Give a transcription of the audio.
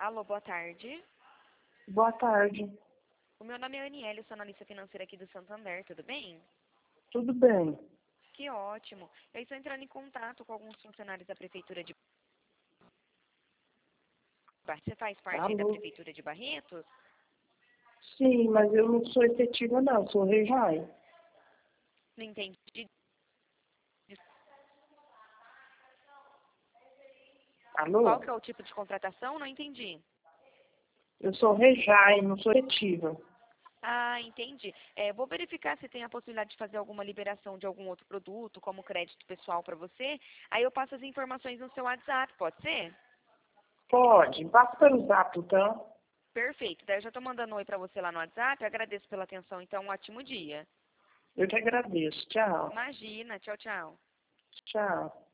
Alô, boa tarde. Boa tarde. O meu nome é Aniele, eu sou analista financeira aqui do Santander, tudo bem? Tudo bem? Que ótimo. Eu estou entrando em contato com alguns funcionários da Prefeitura de Barretos. Você faz parte aí da Alô? Prefeitura de Barretos? Sim, mas eu não sou efetiva não, sou Rejai. Não entendi. Qual Alô? que é o tipo de contratação? Não entendi. Eu sou Rejai, não sou efetiva. Ah, entendi. Vou verificar se tem a possibilidade de fazer alguma liberação de algum outro produto, como crédito pessoal para você. Aí eu passo as informações no seu WhatsApp, pode ser? Pode, passa pelo zap então. Perfeito. Daí eu já estou mandando um oi para você lá no WhatsApp. Agradeço pela atenção, então um ótimo dia. Eu que agradeço. Tchau. Imagina. Tchau, tchau. Tchau.